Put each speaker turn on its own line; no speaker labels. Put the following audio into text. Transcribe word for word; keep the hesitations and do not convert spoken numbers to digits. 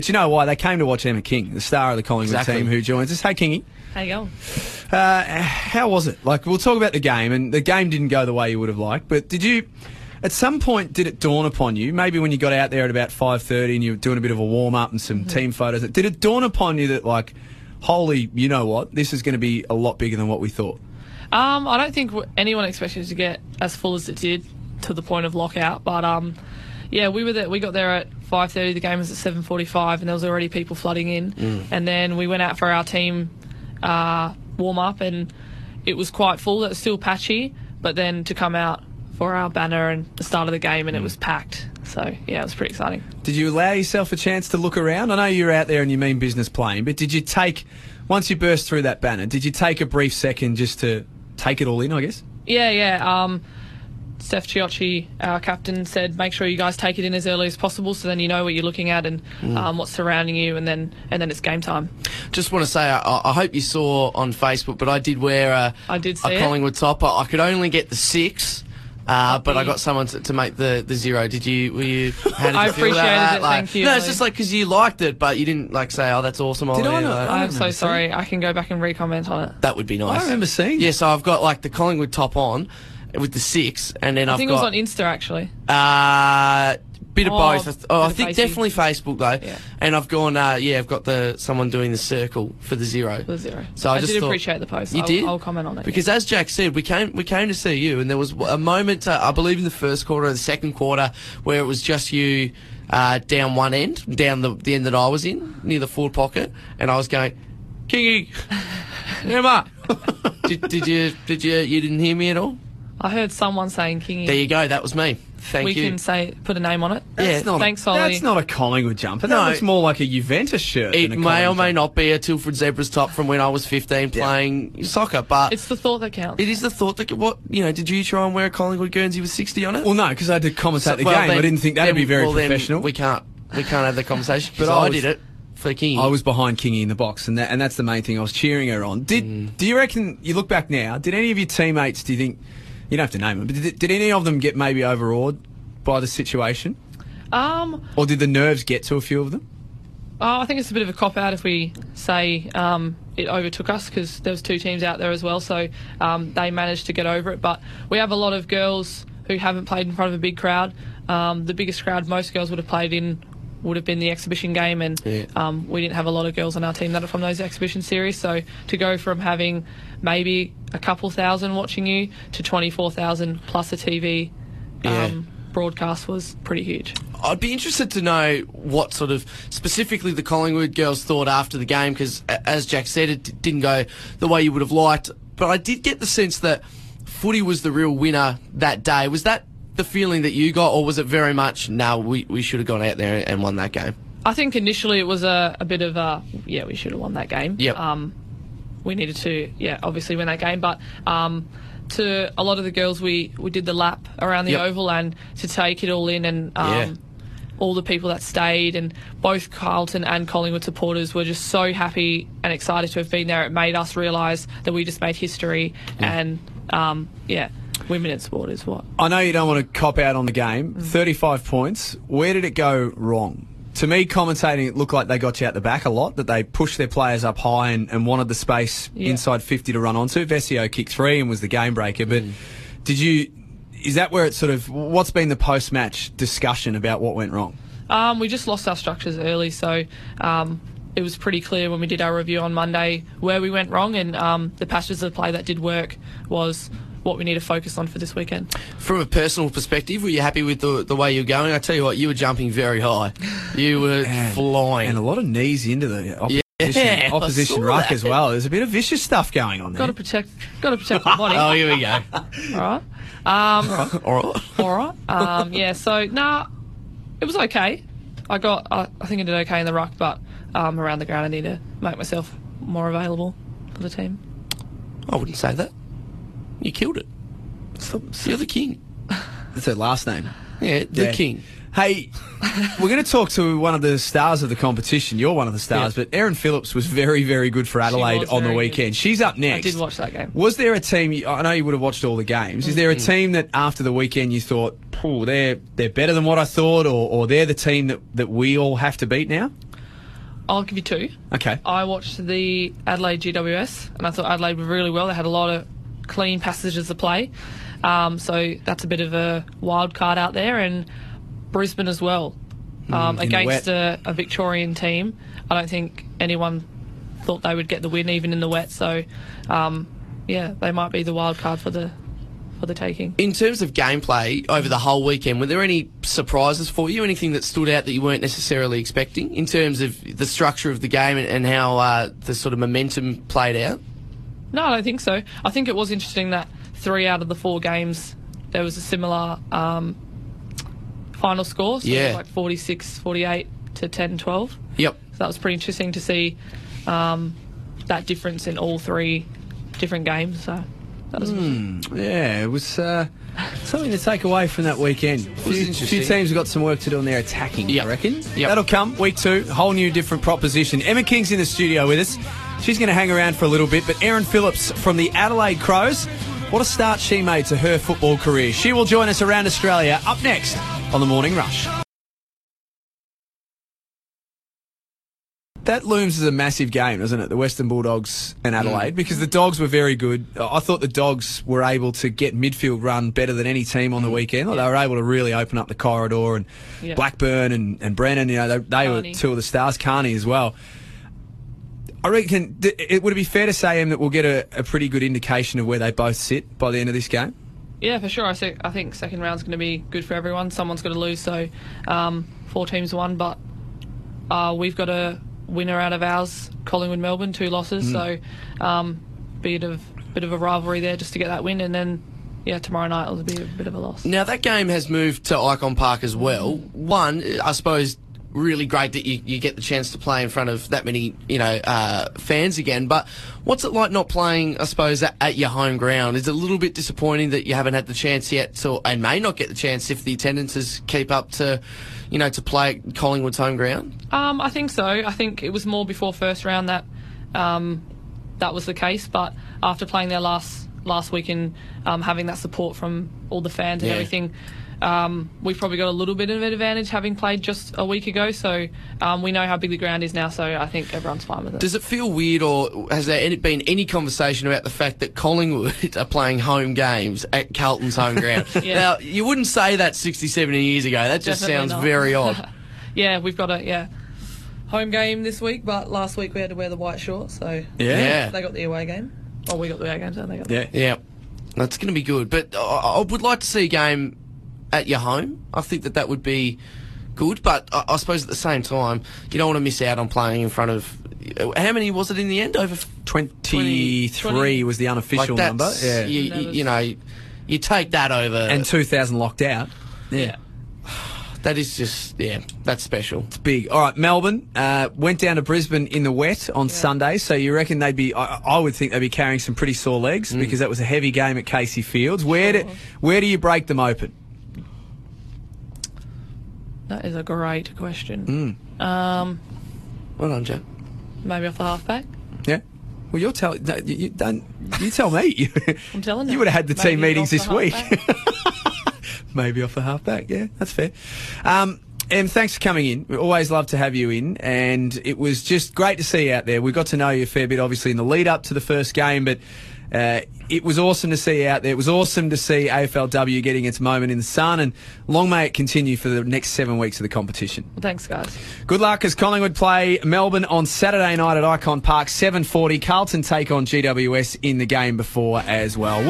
Do you know why? They came to watch Emma King, the star of the Collingwood
Exactly.
team, who joins us. Hey, Kingy.
How you going?
Uh, how was it? Like, we'll talk about the game, and the game didn't go the way you would have liked, but did you, at some point, did it dawn upon you, maybe when you got out there at about five thirty and you were doing a bit of a warm-up and some mm-hmm. team photos, did it dawn upon you that, like, holy, you know what, this is going to be a lot bigger than what we thought?
Um, I don't think anyone expected it to get as full as it did to the point of lockout, but um, yeah, we were there, we got there at five thirty. The game was at seven forty-five, and there was already people flooding in. Mm. And then we went out for our team uh, warm up, and it was quite full. It was still patchy, but then to come out for our banner and the start of the game, and mm. it was packed. So yeah, it was pretty exciting. Did
you allow yourself a chance to look around? I know you're out there and you mean business playing, but did you take, once you burst through that banner, did you take a brief second just to take it all in, I guess?
Yeah, yeah. Um, Steph Chiocci, our captain, said make sure you guys take it in as early as possible, so then you know what you're looking at and mm. um, what's surrounding you, and then and then it's game time.
Just want to say, I, I hope you saw on Facebook, but I did wear a,
I did see
a Collingwood
it.
top. I could only get the six. Uh, but I got someone to, to make the, the zero. Did you? Were you? How did
I
you feel
appreciated
about
it.
Like,
thank you.
No, it's just like because you liked it, but you didn't like say, "Oh, that's awesome."
Did
Ollie.
I not?
Like,
I
I'm so sorry. I can go back and re-comment on it.
That would be nice.
I remember seeing.
Yeah, so I've got like the Collingwood top on with the six, and then
I
I've
think
got.
it was on Insta actually.
Uh, bit of
Oh,
both. Oh, I
bit of
think
Facebook.
definitely Facebook though.
Yeah.
And I've gone. Uh, yeah, I've got the someone doing the circle for the zero.
For the zero.
So I,
I
just
did
thought,
appreciate the post.
You
I'll,
did?
I'll comment on it.
Because as Jack said, we came we came to see you, and there was a moment, uh, I believe, in the first quarter or the second quarter, where it was just you uh, down one end, down the the end that I was in, near the forward pocket, and I was going, Kingy, Emma. did, did you did you you didn't hear me at all?
I heard someone saying Kingy.
There you go. That was me. Thank
we
you.
can say put a name on it.
That's
yeah.
not
Thanks,
a,
Ollie.
That's not a Collingwood jumper. That
No.
looks more like a Juventus shirt.
It
than a
may or
Collingwood
may
jumper.
not be a Tilford Zebras top from when I was fifteen
Yeah.
playing soccer, but
It's the thought that counts.
it is the thought that what you know. Did you try and wear a Collingwood Guernsey with sixty on it?
Well, no, because I had to commentate
So-
the
well,
game.
then-
I didn't think that would
then-
be very
well, then
professional.
we can't we can't have the conversation.
But
But
I
I,
was-
did it for King.
I was behind Kingy in the box, and that, and that's the main thing. I was cheering her on. Did
Mm.
do you reckon? You look back now. Did any of your teammates? Do you think? You don't have to name them, but did, did any of them get maybe overawed by the situation,
Um,
or did the nerves get to a few of them?
oh, I think it's a bit of a cop out if we say um, it overtook us, because there was two teams out there as well, so um, they managed to get over it. But we have a lot of girls who haven't played in front of a big crowd. Um, the biggest crowd most girls would have played in would have been the exhibition game, and
Yeah.
um, we didn't have a lot of girls on our team that are from those exhibition series. So to go from having maybe a couple thousand watching you to twenty-four thousand plus a T V
Yeah.
um, broadcast was pretty huge.
I'd be interested to know what sort of specifically the Collingwood girls thought after the game, because as Jack said, it d- didn't go the way you would have liked. But I did get the sense that footy was the real winner that day. Was that the feeling that you got, or was it very much, no, we, we should have gone out there and won that game?
I think initially it was a, a bit of a, yeah, we should have won that game.
Yep.
Um, we needed to, yeah, obviously win that game. But um, to a lot of the girls, we, we did the lap around the
Yep.
oval, and to take it all in, and um,
Yeah.
all the people that stayed, and both Carlton and Collingwood supporters were just so happy and excited to have been there. It made us realise that we just made history, and um, yeah, women in sport is what.
I know you don't want to cop out on the game.
Mm.
thirty-five points. Where did it go wrong? To me, commentating, it looked like they got you out the back a lot, that they pushed their players up high and, and wanted the space
Yeah.
inside fifty to run onto. Vesio kicked three and was the game breaker. But
Mm.
did you... Is that where it's sort of... What's been the post-match discussion about what went wrong?
Um, we just lost our structures early, so um, it was pretty clear when we did our review on Monday where we went wrong, and um, the passages of play that did work was what we need to focus on for this weekend.
From a personal perspective, were you happy with the the way you were going? I tell you what, you were jumping very high. You were
And-
flying.
And a lot of knees into the opposition,
Yeah, I
opposition
saw
ruck
that.
as well. There's a bit of vicious stuff going on there.
Got to protect, got to protect my body.
Oh, here we go.
All right. Um,
All right.
all right. Um, yeah. So nah, it was okay. I got. I, I think I did okay in the ruck, but um, around the ground, I need to make myself more available for the team.
I wouldn't say that. You killed it. You're the king.
That's her last name.
Yeah, the
Yeah.
king.
Hey, we're going to talk to one of the stars of the competition. You're one of the stars,
Yeah.
but Erin Phillips was very, very good for Adelaide
was
on the
very
weekend.
good.
She's up next.
I did watch that game.
Was there a team, you- I know you would have watched all the games, is there a team that after the weekend you thought, "Phew, they're they're better than what I thought," or, or they're the team that, that we all have to beat now?
I'll give you two.
Okay.
I watched the Adelaide G W S, and I thought Adelaide were really well. They had a lot of clean passages of play. Um, so that's a bit of a wild card out there. And Brisbane as well. Um,
in the
against
wet.
a, a Victorian team, I don't think anyone thought they would get the win, even in the wet. So, um, yeah, they might be the wild card for the for the taking.
In terms of gameplay over the whole weekend, were there any surprises for you? Anything that stood out that you weren't necessarily expecting in terms of the structure of the game and, and how uh, the sort of momentum played out?
No, I don't think so. I think it was interesting that three out of the four games there was a similar um, final score. So
Yeah.
it was like forty-six forty-eight to ten twelve.
Yep.
So that was pretty interesting to see um, that difference in all three different games. So that was
Yeah, it was uh, something to take away from that weekend. A few,
interesting.
few teams have got some work to do on their attacking,
Yep.
I reckon.
Yep.
That'll come, week two, whole new different proposition. Emma King's in the studio with us. She's going to hang around for a little bit, but Erin Phillips from the Adelaide Crows, what a start she made to her football career. She will join us around Australia up next on The Morning Rush. That looms as a massive game, doesn't it? The Western Bulldogs and Adelaide, because the Dogs were very good. I thought the Dogs were able to get midfield run better than any team on the weekend. They were able to really open up the corridor, and
Yeah.
Blackburn and, and Brennan, you know, they, they were
Carney.
two of the stars. Carney as well. I reckon, th- it would it be fair to say, Em, that we'll get a, a pretty good indication of where they both sit by the end of this game?
Yeah, for sure. I think, I think second round's going to be good for everyone. Someone's got to lose, so um, four teams won, but uh, we've got a winner out of ours, Collingwood Melbourne, two losses, so um, bit of bit of a rivalry there just to get that win, and then yeah, tomorrow night will be a bit of a loss.
Now, that game has moved to Icon Park as well. One, I suppose, really great that you, you get the chance to play in front of that many, you know, uh, fans again. But what's it like not playing, I suppose, at, at your home ground? Is it a little bit disappointing that you haven't had the chance yet to, and may not get the chance if the attendances keep up to, you know, to play at Collingwood's home ground?
Um, I think so. I think it was more before first round that um, that was the case, but after playing there last last week and um, having that support from all the fans and
Yeah.
everything, um, we've probably got a little bit of an advantage having played just a week ago. So um, we know how big the ground is now, so I think everyone's fine with it.
Does it feel weird, or has there any, been any conversation about the fact that Collingwood are playing home games at Carlton's home ground?
Yeah.
Now, you wouldn't say that sixty, seventy years ago. That just
Definitely
sounds
not.
very odd.
Yeah, we've got a yeah home game this week, but last week we had to wear the white shorts, so
Yeah.
they got the away game. Oh, we got the away game, so they got the
Yeah.
Yeah, that's going to be good. But I, I would like to see a game at your home. I think that that would be good. But I, I suppose at the same time, you don't want to miss out on playing in front of. How many was it in the end? Over
twenty-three
twenty
was the unofficial
like
number.
that's,
Yeah.
You, you,
That was-
you know, you take that over.
And two thousand locked out.
yeah.
that is just, yeah, that's special.
Big. All right, Melbourne uh, went down to Brisbane in the wet on Sunday, so you reckon they'd be, I, I would think they'd be carrying some pretty sore legs because that was a heavy game at Casey Fields. Where do,
Sure.
where do you break them open?
That is a great question. Um,
Well done, Jack.
maybe off the halfback.
Yeah? Well, you're telling, no, you, you, don't, you tell me.
I'm telling you.
You would have had the team
Maybe
meetings
off
this
the
week.
halfback.
Maybe off the halfback, yeah, that's fair. Um, Em, thanks for coming in. We always love to have you in, and it was just great to see you out there. We got to know you a fair bit, obviously, in the lead up to the first game, but uh, it was awesome to see you out there. It was awesome to see A F L W getting its moment in the sun, and long may it continue for the next seven weeks of the competition.
Well, thanks, guys.
Good luck as Collingwood play Melbourne on Saturday night at Icon Park, seven forty. Carlton take on G W S in the game before as well.